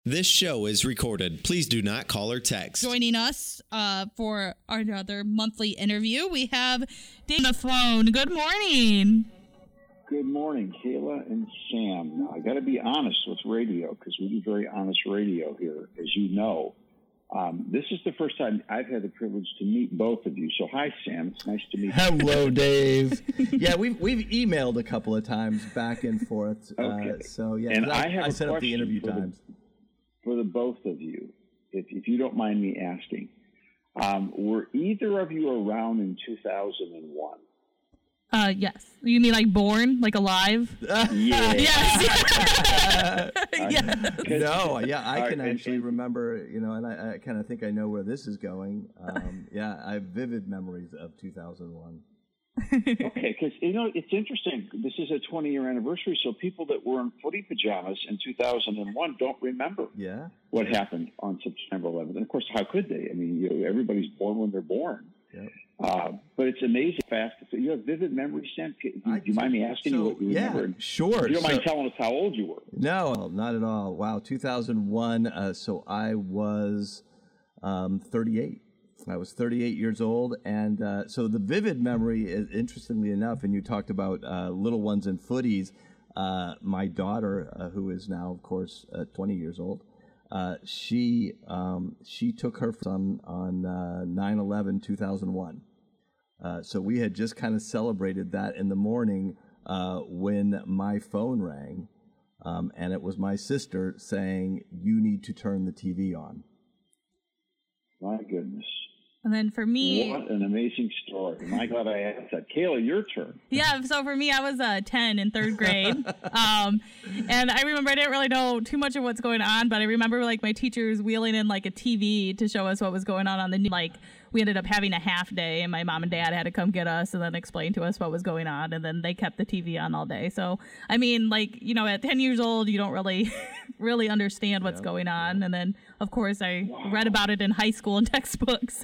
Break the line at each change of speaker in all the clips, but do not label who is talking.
This show is recorded. Please do not call or text.
Joining us for another monthly interview, we have Dave on the phone. Good morning.
Good morning, Kayla and Sam. Now, I got to be honest with radio because we do very honest radio here, as you know. This is the first time I've had the privilege to meet both of you. So, hi, Sam. It's nice to meet you.
Hello, Dave. Yeah, we've emailed a couple of times back and forth.
Okay.
So, yeah,
and I
set up the interview times.
For the both of you, if you don't mind me asking, were either of you around in 2001?
Yes. You mean like born, like alive?
Yeah.
Yes. Yeah.
No, yeah, I can actually remember, and I kind of think I know where this is going. Yeah, I have vivid memories of 2001.
Okay, because, it's interesting. This is a 20-year anniversary, so people that were in footy pajamas in 2001 don't remember what happened on September 11th. And, of course, how could they? I mean, everybody's born when they're born. Yep. But it's amazing fast. So you have vivid memories, Sam. Do you mind me asking you what you remember?
Yeah, sure.
You don't mind telling us how old you were?
No, not at all. Wow, 2001, so I was 38. I was 38 years old, and so the vivid memory is, interestingly enough, and you talked about little ones and footies. My daughter, who is now, of course, 20 years old, she took her son on 9/11, 2001. So we had just kind of celebrated that in the morning when my phone rang, and it was my sister saying, "You need to turn the TV on."
My goodness.
And then for me...
What an amazing story. My God, I asked that. Kayla, your turn.
Yeah, so for me, I was 10 in third grade. And I remember I didn't really know too much of what's going on, but I remember like my teachers wheeling in like a TV to show us what was going on the news. Like we ended up having a half day and my mom and dad had to come get us and then explain to us what was going on. And then they kept the TV on all day. So, I mean, like, at 10 years old, you don't really, really understand what's going on. And then, of course, I read about it in high school in textbooks.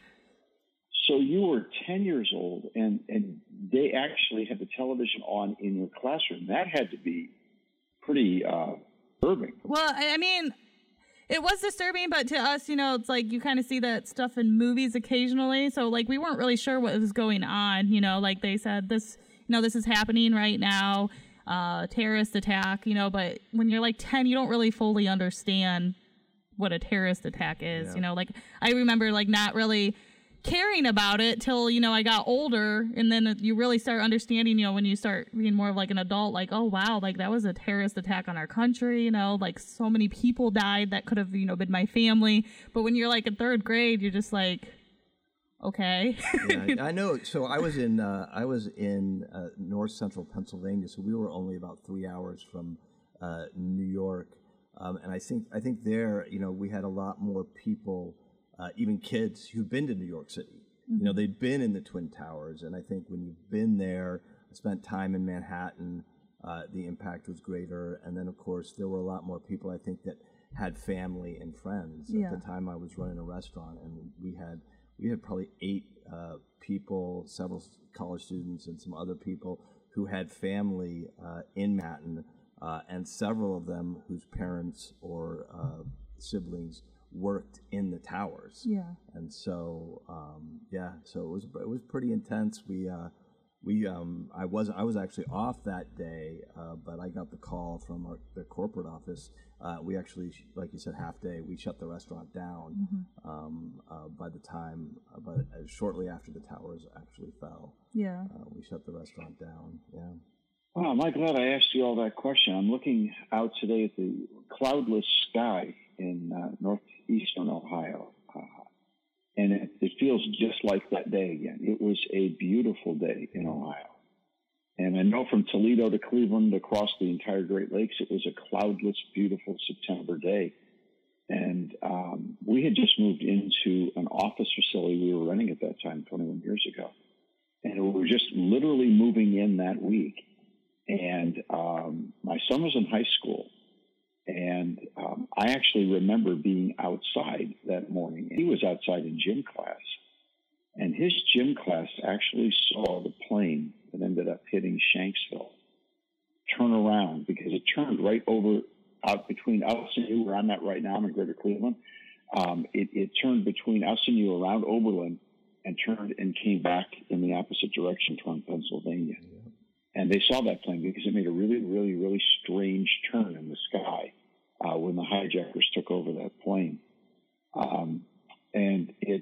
So you were 10 years old, and they actually had the television on in your classroom. That had to be pretty disturbing.
Well, I mean, it was disturbing, but to us, it's like you kind of see that stuff in movies occasionally. So, like, we weren't really sure what was going on. Like they said, this is happening right now, terrorist attack, but when you're like 10, you don't really fully understand what a terrorist attack is. Like I remember like not really caring about it till I got older, and then you really start understanding when you start being more of like an adult, like, oh wow, like that was a terrorist attack on our country, like so many people died that could have been my family. But when you're like in third grade, you're just like, okay.
Yeah, I know. So I was in north central Pennsylvania, so we were only about 3 hours from New York, and I think there we had a lot more people. Even kids who've been to New York City.
Mm-hmm.
They'd been in the Twin Towers, and I think when you've been there, spent time in Manhattan, the impact was greater. And then, of course, there were a lot more people, I think, that had family and friends.
Yeah.
At the time I was running a restaurant, and we had probably 8 people, several college students and some other people who had family in Manhattan, and several of them whose parents or siblings worked in the towers.
Yeah.
And so so it was pretty intense. I was actually off that day, but I got the call from the corporate office. We actually, like you said, half day, we shut the restaurant down. By the time, but shortly after the towers actually fell. Yeah. We shut the restaurant down. Yeah.
Wow, am I glad I asked you all that question. I'm looking out today at the cloudless sky in northeastern Ohio, and it feels just like that day again. It was a beautiful day in Ohio. And I know from Toledo to Cleveland across the entire Great Lakes, it was a cloudless, beautiful September day. And we had just moved into an office facility we were renting at that time, 21 years ago. And we were just literally moving in that week. And my son was in high school. And I actually remember being outside that morning. He was outside in gym class. And his gym class actually saw the plane that ended up hitting Shanksville turn around, because it turned right over out between us and you, where I'm at right now. I'm in Greater Cleveland. It turned between us and you around Oberlin and turned and came back in the opposite direction toward Pennsylvania. Yeah. And they saw that plane because it made a really, really, really strange turn in the sky when the hijackers took over that plane. And it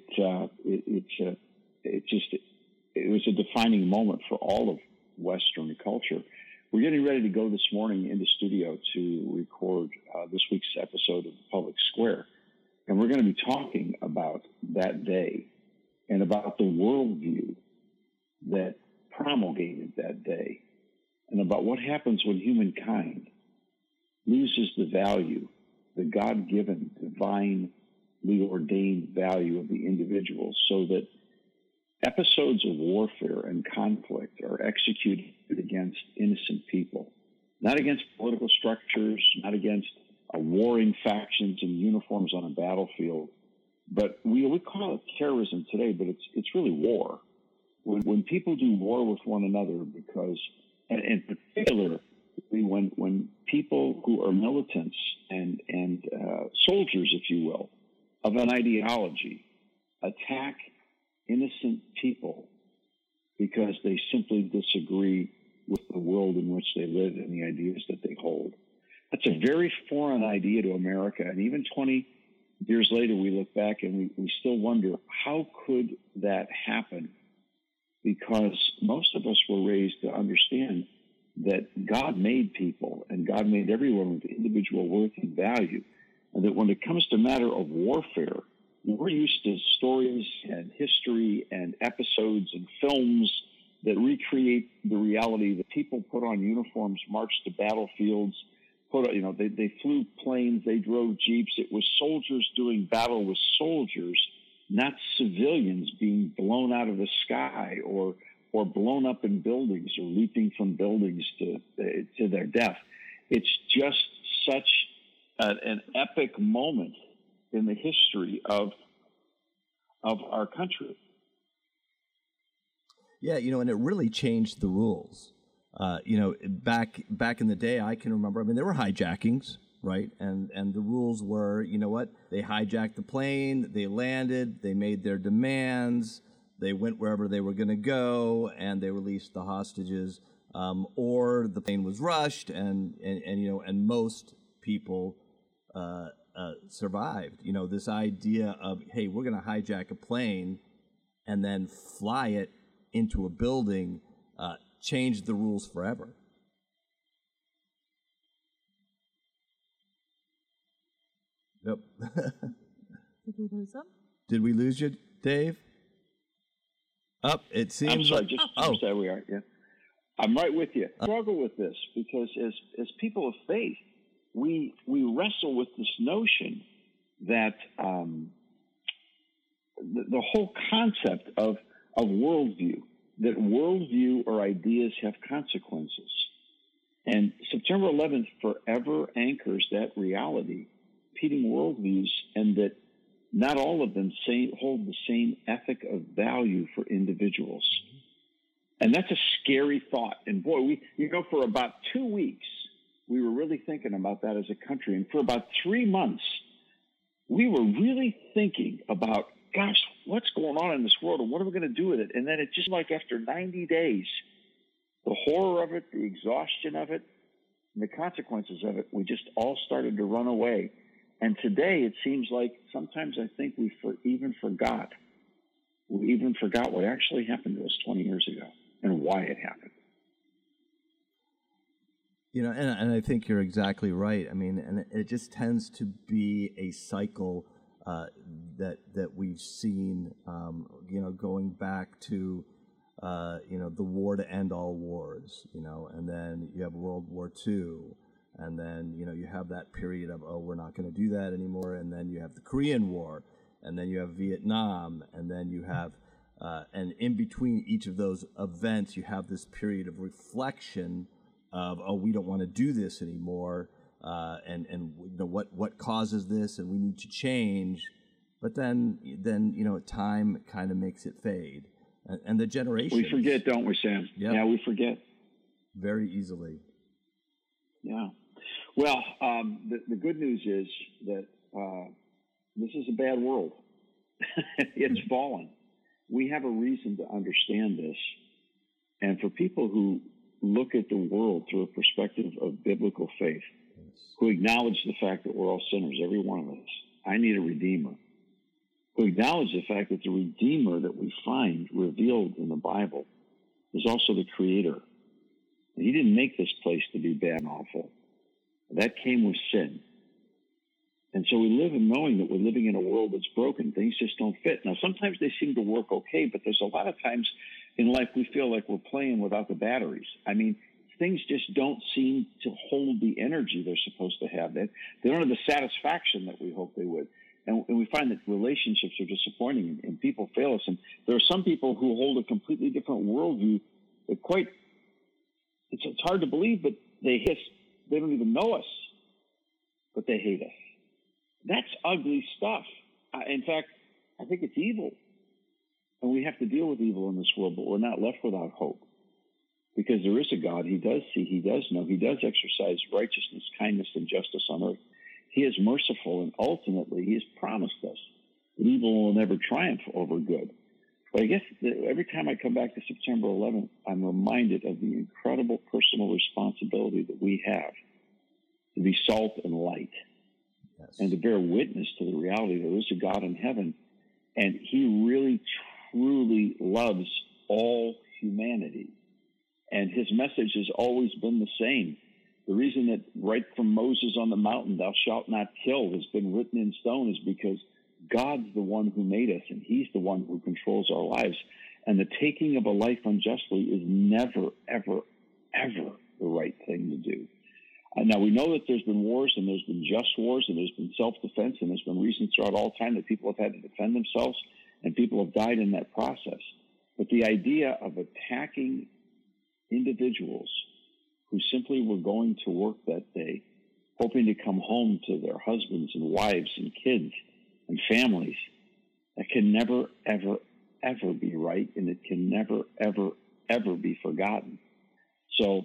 was a defining moment for all of Western culture. We're getting ready to go this morning into studio to record this week's episode of The Public Square. And we're going to be talking about that day and about the worldview that promulgated that day and about what happens when humankind loses the value, the God-given, divinely ordained value of the individual, so that episodes of warfare and conflict are executed against innocent people, not against political structures, not against warring factions in uniforms on a battlefield. But we call it terrorism today, but it's really war. When people do war with one another, because, and in particular, when people who are militants and soldiers, if you will, of an ideology attack innocent people because they simply disagree with the world in which they live and the ideas that they hold. That's a very foreign idea to America. And even 20 years later, we look back and we still wonder, how could that happen? Because most of us were raised to understand that God made people and God made everyone with individual worth and value. And that when it comes to matter of warfare, we're used to stories and history and episodes and films that recreate the reality that people put on uniforms, marched to battlefields, they flew planes, they drove jeeps. It was soldiers doing battle with soldiers, not civilians being blown out of the sky or blown up in buildings or leaping from buildings to their death. It's just such an epic moment in the history of our country.
Yeah, and it really changed the rules. Back in the day, I can remember, there were hijackings, right? And the rules were, they hijacked the plane, they landed, they made their demands, they went wherever they were going to go, and they released the hostages, or the plane was rushed, and most people survived. This idea of, hey, we're going to hijack a plane and then fly it into a building changed the rules forever. Yep.
Did we lose him?
Did we lose you, Dave? It seems.
I'm sorry. There we are. Yeah, I'm right with you. I struggle with this because as people of faith, we wrestle with this notion that the whole concept of worldview, that worldview or ideas have consequences. And September 11th forever anchors that reality, repeating worldviews, and that not all of them hold the same ethic of value for individuals. And that's a scary thought. And boy, for about 2 weeks, we were really thinking about that as a country. And for about 3 months, we were really thinking about, gosh, what's going on in this world and what are we going to do with it? And then it just like after 90 days, the horror of it, the exhaustion of it, and the consequences of it, we just all started to run away. And today it seems like sometimes I think we even forgot. We even forgot what actually happened to us 20 years ago and why it happened.
And I think you're exactly right. And it just tends to be a cycle that we've seen, going back to, the war to end all wars, and then you have World War II, and then, you have that period of, we're not going to do that anymore, and then you have the Korean War, and then you have Vietnam, and then you have, and in between each of those events, you have this period of reflection of, we don't want to do this anymore, and what causes this, and we need to change. But then time kind of makes it fade, and the generation.
We forget, don't we, Sam?
Yep.
Yeah, we forget
very easily.
Yeah. Well, the good news is that this is a bad world. It's fallen. We have a reason to understand this. And for people who look at the world through a perspective of biblical faith, who acknowledge the fact that we're all sinners, every one of us, I need a Redeemer, who acknowledge the fact that the Redeemer that we find revealed in the Bible is also the Creator. And He didn't make this place to be bad and awful. That came with sin. And so we live in knowing that we're living in a world that's broken. Things just don't fit. Now, sometimes they seem to work okay, but there's a lot of times in life we feel like we're playing without the batteries. I mean, things just don't seem to hold the energy they're supposed to have. They don't have the satisfaction that we hope they would. And we find that relationships are disappointing and people fail us. And there are some people who hold a completely different worldview that it's hard to believe, but they don't even know us, but they hate us. That's ugly stuff. In fact, I think it's evil. And we have to deal with evil in this world, but we're not left without hope. Because there is a God. He does see, He does know, He does exercise righteousness, kindness, and justice on earth. He is merciful, and ultimately He has promised us that evil will never triumph over good. But I guess every time I come back to September 11th, I'm reminded of the incredible personal responsibility that we have to be salt and light. Yes. And to bear witness to the reality there is a God in heaven, and He really, truly loves all humanity. And His message has always been the same. The reason that right from Moses on the mountain, thou shalt not kill, has been written in stone is because God's the one who made us, and He's the one who controls our lives. And the taking of a life unjustly is never, ever, ever the right thing to do. Now, we know that there's been wars, and there's been just wars, and there's been self-defense, and there's been reasons throughout all time that people have had to defend themselves, and people have died in that process. But the idea of attacking individuals who simply were going to work that day, hoping to come home to their husbands and wives and kids and families, that can never, ever, ever be right, and it can never, ever, ever be forgotten. So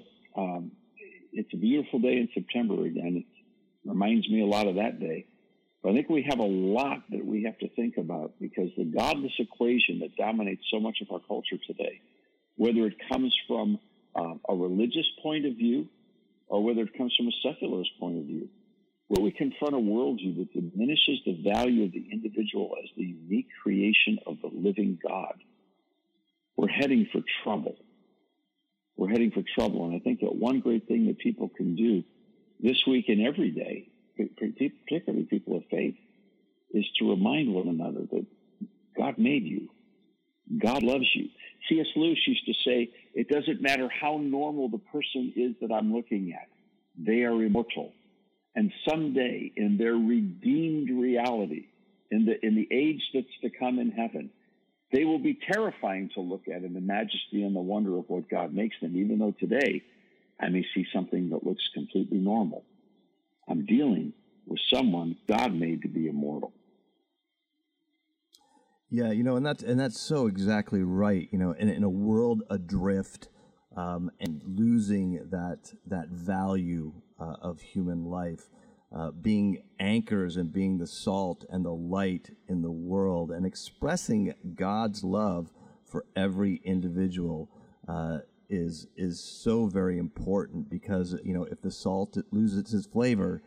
it's a beautiful day in September again. It reminds me a lot of that day. But I think we have a lot that we have to think about, because the godless equation that dominates so much of our culture today, whether it comes from a religious point of view or whether it comes from a secularist point of view, where we confront a worldview that diminishes the value of the individual as the unique creation of the living God, we're heading for trouble. We're heading for trouble. And I think that one great thing that people can do this week and every day, particularly people of faith, is to remind one another that God made you. God loves you. C.S. Lewis used to say, it doesn't matter how normal the person is that I'm looking at. They are immortal. And someday, in their redeemed reality, in the age that's to come in heaven, they will be terrifying to look at in the majesty and the wonder of what God makes them, even though today I may see something that looks completely normal. I'm dealing with someone God made to be immortal.
Yeah, and that's so exactly right. In a world adrift and losing that value of human life, being anchors and being the salt and the light in the world, and expressing God's love for every individual is so very important, because if the salt loses its flavor,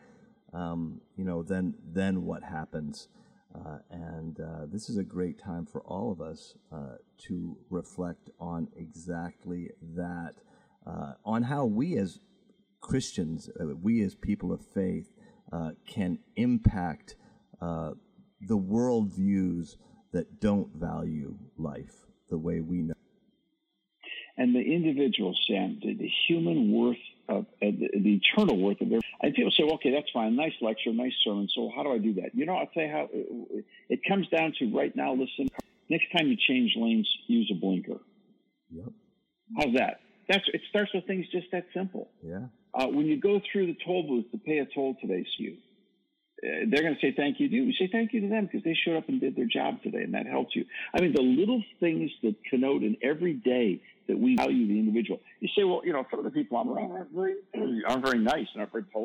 then what happens? And this is a great time for all of us to reflect on exactly that, on how we as Christians, we as people of faith, can impact the worldviews that don't value life the way we know.
And the individual, Sam, the human worth of the eternal worth of everything. And people say, well, okay, that's fine. Nice lecture, nice sermon. So how do I do that? I'll tell you how it comes down to right now. Listen, next time you change lanes, use a blinker.
Yep.
How's that? It starts with things just that simple.
Yeah.
When you go through the toll booth to pay a toll today, they're going to say thank you to you. We say thank you to them because they showed up and did their job today, and that helped you. I mean, the little things that connote in every day that we value the individual. You say, well, some of the people I'm around aren't very nice and aren't very polite.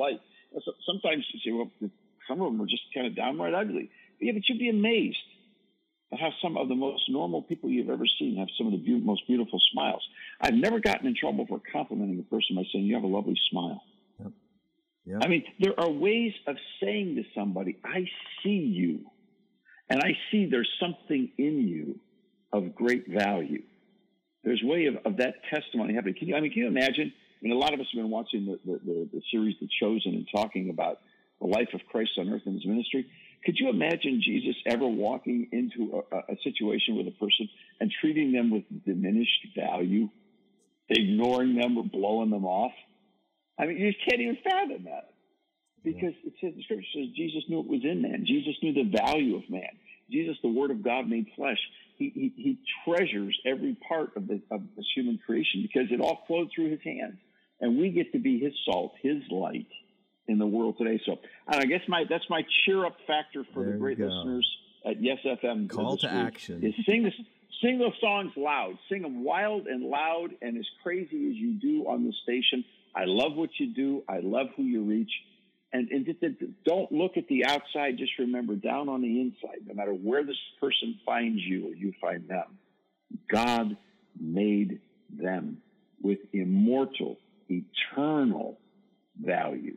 sometimes you say, well, some of them are just kind of downright ugly. Yeah, but you'd be amazed at how some of the most normal people you've ever seen have some of the most beautiful smiles. I've never gotten in trouble for complimenting a person by saying, you have a lovely smile.
Yep. Yep.
I mean, there are ways of saying to somebody, I see you, and I see there's something in you of great value. There's a way of that testimony happening. Can you imagine? I mean, a lot of us have been watching the series The Chosen and talking about the life of Christ on earth and his ministry. Could you imagine Jesus ever walking into a situation with a person and treating them with diminished value, ignoring them or blowing them off? I mean, you just can't even fathom that, because it says, the scripture says Jesus knew what was in man. Jesus knew the value of man. Jesus, the Word of God made flesh. He treasures every part of this human creation because it all flowed through his hands. And we get to be his salt, his light in the world today. So I guess that's my cheer up factor for the great listeners at Yes FM.
Call to action.
Is sing those songs loud. Sing them wild and loud and as crazy as you do on the station. I love what you do. I love who you reach. And just don't look at the outside. Just remember, down on the inside, no matter where this person finds you or you find them, God made them with immortal, eternal value.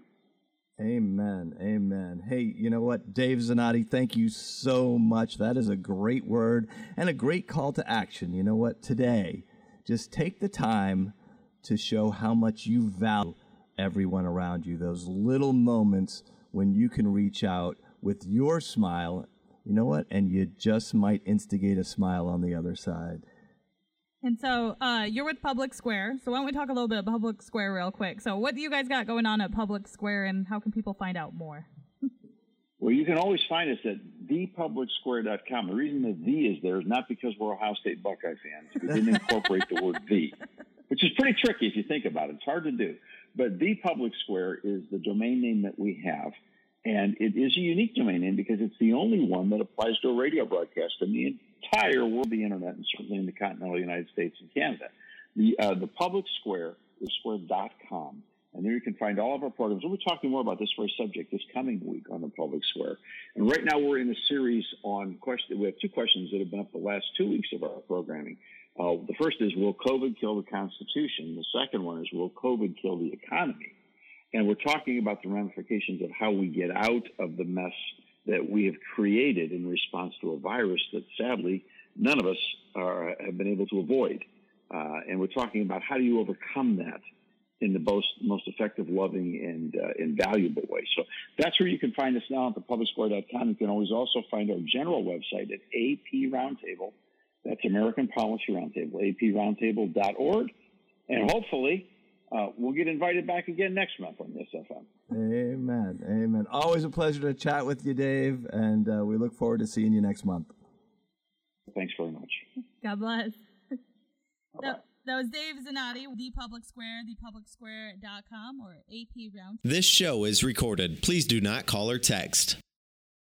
Amen. Amen. Hey, you know what, Dave Zanotti, thank you so much. That is a great word and a great call to action. You know what, today, just take the time to show how much you value everyone around you. Those little moments when you can reach out with your smile, you know what, and you just might instigate a smile on the other side.
And so you're with Public Square. So why don't we talk a little bit about Public Square real quick? So what do you guys got going on at Public Square, and how can people find out more?
Well, you can always find us at thepublicsquare.com. The reason the "the" is there is not because we're Ohio State Buckeye fans. We didn't incorporate the word "the," which is pretty tricky if you think about it. It's hard to do. But The Public Square is the domain name that we have, and it is a unique domain name because it's the only one that applies to a radio broadcast in the entire world, the internet, and certainly in the continental United States and Canada. The Public Square is square.com, and there you can find all of our programs. We'll be talking more about this very subject this coming week on the Public Square. And right now we're in a series on questions. We have two questions that have been up the last 2 weeks of our programming. The first is, will COVID kill the Constitution? The second one is, will COVID kill the economy? And we're talking about the ramifications of how we get out of the mess that we have created in response to a virus that sadly none of us have been able to avoid. And we're talking about how do you overcome that in the most effective, loving, and valuable way. So that's where you can find us now at thepublicsquare.com. You can always also find our general website at AP Roundtable. That's American Policy Roundtable, aproundtable.org. And hopefully we'll get invited back again next month on this FM.
Amen. Amen. Always a pleasure to chat with you, Dave, and we look forward to seeing you next month.
Thanks very much.
God bless. That was Dave Zanotti, The Public Square, thepublicsquare.com, or AP Roundtable.
This show is recorded. Please do not call or text.